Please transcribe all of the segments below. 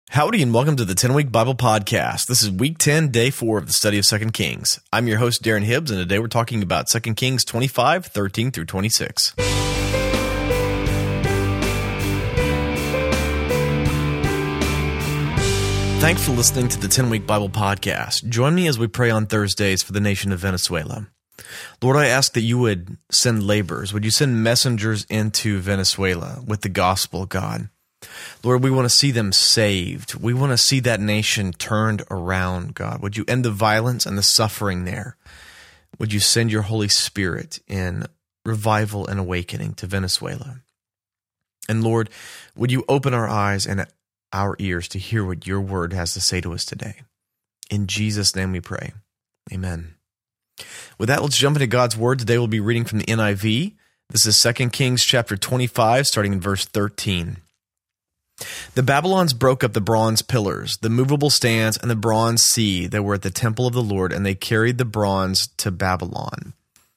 Howdy and welcome to the 10-Week Bible Podcast. This is Week 10, Day 4 of the study of 2 Kings. I'm your host, Darren Hibbs, and today we're talking about 2 Kings 25, 13 through 26. Thanks for listening to the 10-Week Bible Podcast. Join me as we pray on Thursdays for the nation of Venezuela. Lord, I ask that you would send laborers. Would you send messengers into Venezuela with the gospel, God? Lord, we want to see them saved. We want to see that nation turned around, God. Would you end the violence and the suffering there? Would you send your Holy Spirit in revival and awakening to Venezuela? And Lord, would you open our eyes and our ears to hear what your word has to say to us today? In Jesus' name we pray. Amen. With that, let's jump into God's word. Today we'll be reading from the NIV. This is 2 Kings chapter 25, starting in verse 13. The Babylons broke up the bronze pillars, the movable stands, and the bronze sea that were at the temple of the Lord, and they carried the bronze to Babylon.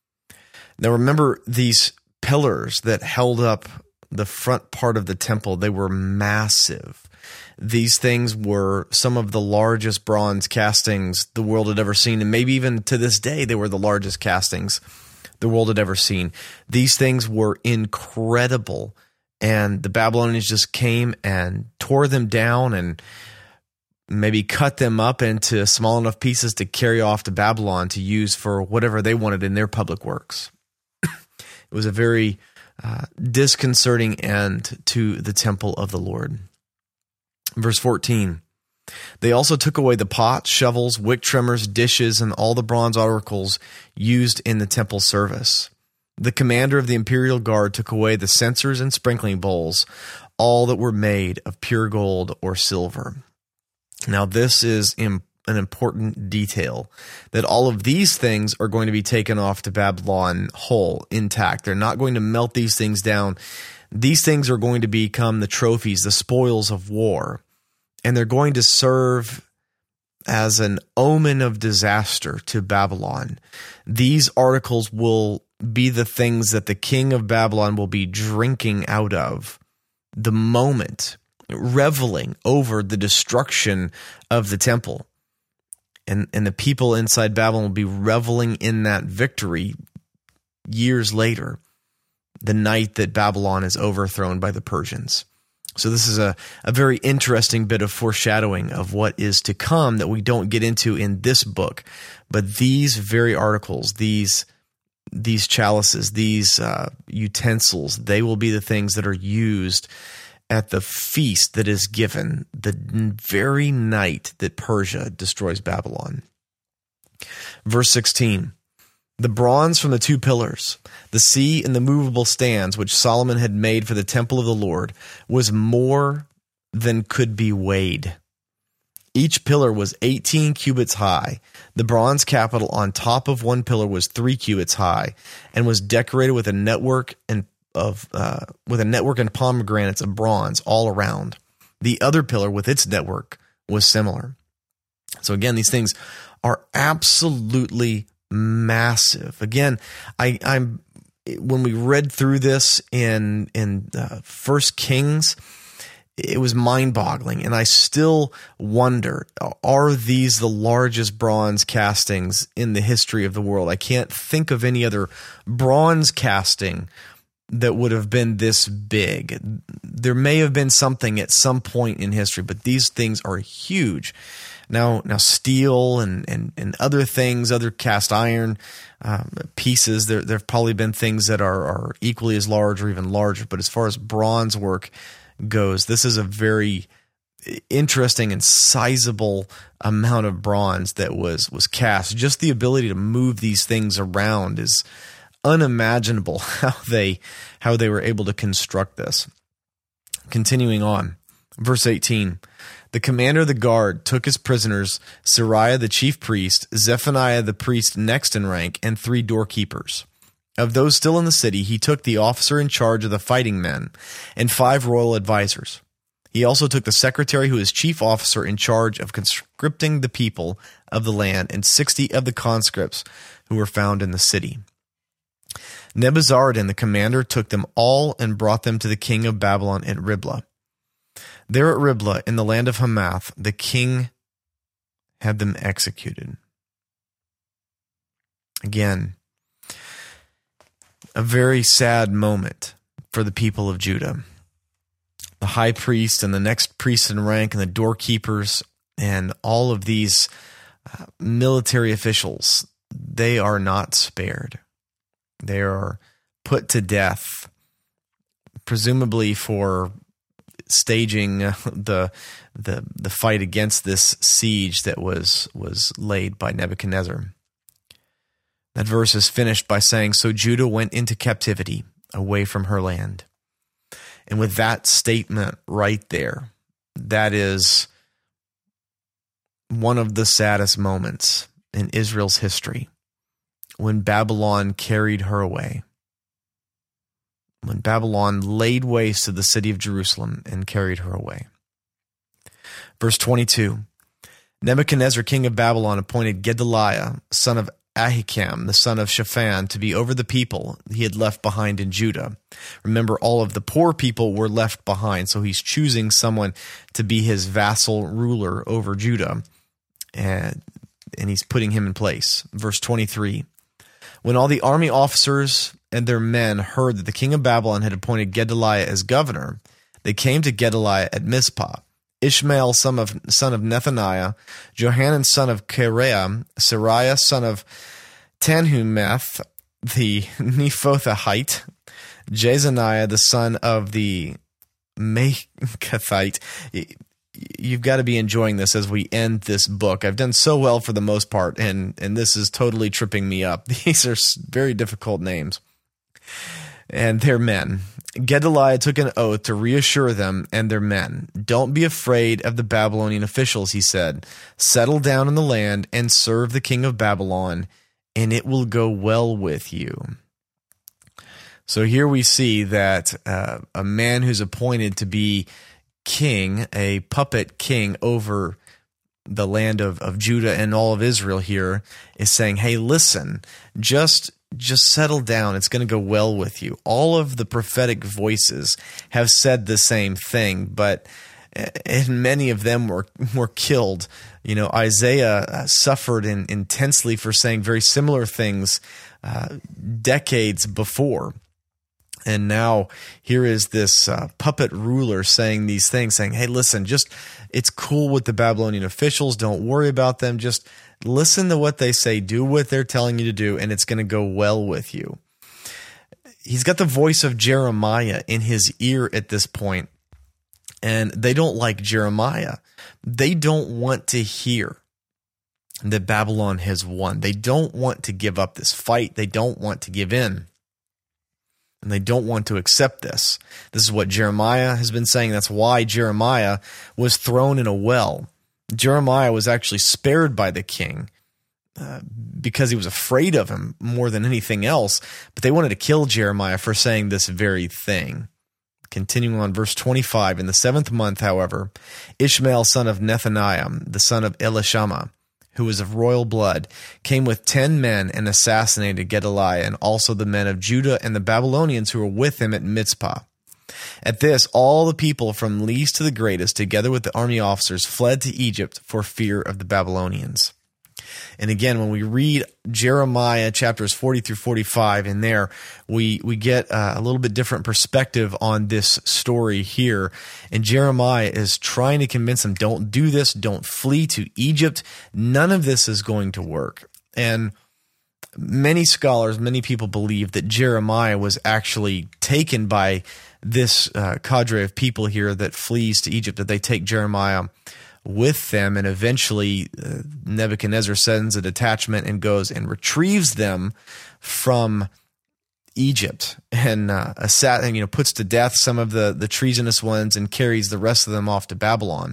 Now remember, these pillars that held up the front part of the temple, they were massive. These things were some of the largest bronze castings the world had ever seen, and maybe even to this day, they were the largest castings the world had ever seen. These things were incredible. And the Babylonians just came and tore them down and maybe cut them up into small enough pieces to carry off to Babylon to use for whatever they wanted in their public works. It was a very disconcerting end to the temple of the Lord. Verse 14, they also took away the pots, shovels, wick trimmers, dishes, and all the bronze articles used in the temple service. The commander of the imperial guard took away the censers and sprinkling bowls, all that were made of pure gold or silver. Now, this is an important detail, that all of these things are going to be taken off to Babylon whole, intact. They're not going to melt these things down. These things are going to become the trophies, the spoils of war, and they're going to serve as an omen of disaster to Babylon. These articles will be the things that the king of Babylon will be drinking out of the moment, reveling over the destruction of the temple. And the people inside Babylon will be reveling in that victory years later, the night that Babylon is overthrown by the Persians. So this is a very interesting bit of foreshadowing of what is to come that we don't get into in this book. But these very articles, these chalices, these utensils, they will be the things that are used at the feast that is given the very night that Persia destroys Babylon. Verse 16, the bronze from the two pillars, the sea and the movable stands which Solomon had made for the temple of the Lord was more than could be weighed. Each pillar was 18 cubits high. The bronze capital on top of one pillar was 3 cubits high, and was decorated with a network and pomegranates of bronze all around. The other pillar with its network was similar. So again, these things are absolutely massive. Again, I'm when we read through this in 1 Kings, it was mind-boggling, and I still wonder, are these the largest bronze castings in the history of the world? I can't think of any other bronze casting that would have been this big. There may have been something at some point in history, but these things are huge. Now steel and other things, other cast iron pieces, there have probably been things that are equally as large or even larger, but as far as bronze work goes, this is a very interesting and sizable amount of bronze that was cast. Just the ability to move these things around is unimaginable how they were able to construct this. Continuing on, verse 18, the commander of the guard took as prisoners Seraiah the chief priest, Zephaniah the priest next in rank, and 3 doorkeepers. Of those still in the city, he took the officer in charge of the fighting men and 5 royal advisors. He also took the secretary who is chief officer in charge of conscripting the people of the land and 60 of the conscripts who were found in the city. Nebuzaradan the commander took them all and brought them to the king of Babylon at Riblah. There at Riblah in the land of Hamath, the king had them executed. Again, a very sad moment for the people of Judah. The high priest and the next priest in rank and the doorkeepers and all of these military officials, they are not spared. They are put to death, presumably for staging the fight against this siege that was laid by Nebuchadnezzar. That verse is finished by saying, "So Judah went into captivity away from her land." And with that statement right there, that is one of the saddest moments in Israel's history, when Babylon carried her away. When Babylon laid waste to the city of Jerusalem and carried her away. Verse 22, Nebuchadnezzar, king of Babylon, appointed Gedaliah, son of Ahikam, the son of Shaphan, to be over the people he had left behind in Judah. Remember, all of the poor people were left behind, so he's choosing someone to be his vassal ruler over Judah, and he's putting him in place. Verse 23, when all the army officers and their men heard that the king of Babylon had appointed Gedaliah as governor, they came to Gedaliah at Mizpah. Ishmael, son of Nethaniah, Johanan, son of Kareah, Sariah, son of Tanhumeth, the Nephothahite, Jezaniah, the son of the Maachathite. You've got to be enjoying this as we end this book. I've done so well for the most part, and this is totally tripping me up. These are very difficult names. And their men. Gedaliah took an oath to reassure them and their men. Don't be afraid of the Babylonian officials, he said. Settle down in the land and serve the king of Babylon, and it will go well with you. So here we see that a man who's appointed to be king, a puppet king over the land of Judah and all of Israel here, is saying, hey, listen, just settle down. It's going to go well with you. All of the prophetic voices have said the same thing, and many of them were killed. You know, Isaiah suffered intensely for saying very similar things decades before. And now here is this puppet ruler saying these things, saying, hey, listen, it's cool with the Babylonian officials. Don't worry about them. Just listen to what they say. Do what they're telling you to do, and it's going to go well with you. He's got the voice of Jeremiah in his ear at this point, and they don't like Jeremiah. They don't want to hear that Babylon has won. They don't want to give up this fight. They don't want to give in. And they don't want to accept this. This is what Jeremiah has been saying. That's why Jeremiah was thrown in a well. Jeremiah was actually spared by the king because he was afraid of him more than anything else. But they wanted to kill Jeremiah for saying this very thing. Continuing on, verse 25, in the 7th month, however, Ishmael, son of Nethaniah, the son of Elishama, who was of royal blood, came with 10 men and assassinated Gedaliah and also the men of Judah and the Babylonians who were with him at Mizpah. At this, all the people from least to the greatest, together with the army officers, fled to Egypt for fear of the Babylonians. And again, when we read Jeremiah chapters 40 through 45, in there we get a little bit different perspective on this story here. And Jeremiah is trying to convince them, don't do this, don't flee to Egypt. None of this is going to work. And many scholars, many people believe that Jeremiah was actually taken by this cadre of people here that flees to Egypt, that they take Jeremiah with them, and eventually Nebuchadnezzar sends a detachment and goes and retrieves them from Egypt and puts to death some of the treasonous ones and carries the rest of them off to Babylon.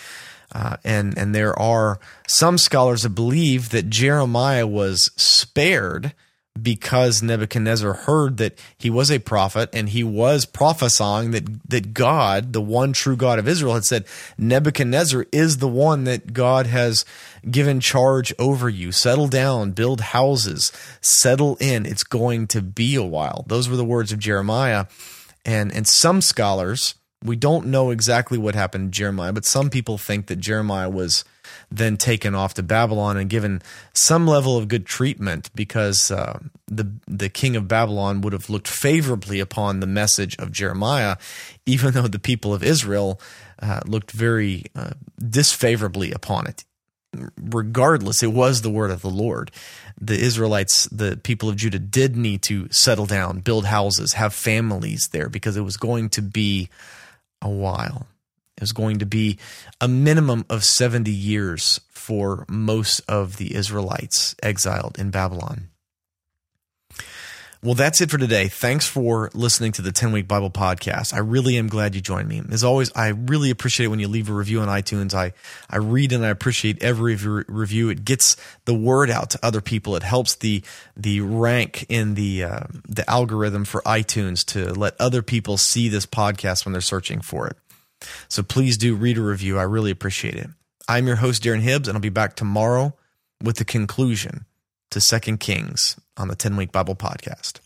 And there are some scholars that believe that Jeremiah was spared because Nebuchadnezzar heard that he was a prophet and he was prophesying that God, the one true God of Israel, had said, Nebuchadnezzar is the one that God has given charge over you. Settle down, build houses, settle in. It's going to be a while. Those were the words of Jeremiah. And some scholars We don't know exactly what happened to Jeremiah, but some people think that Jeremiah was then taken off to Babylon and given some level of good treatment because the king of Babylon would have looked favorably upon the message of Jeremiah, even though the people of Israel looked very disfavorably upon it. Regardless, it was the word of the Lord. The Israelites, the people of Judah, did need to settle down, build houses, have families there, because it was going to be a while. It was going to be a minimum of 70 years for most of the Israelites exiled in Babylon. Well, that's it for today. Thanks for listening to the 10-Week Bible Podcast. I really am glad you joined me. As always, I really appreciate it when you leave a review on iTunes. I read and I appreciate every review. It gets the word out to other people. It helps the rank in the algorithm for iTunes to let other people see this podcast when they're searching for it. So please do read a review. I really appreciate it. I'm your host, Darren Hibbs, and I'll be back tomorrow with the conclusion to 2 Kings on the 10-Week Bible Podcast.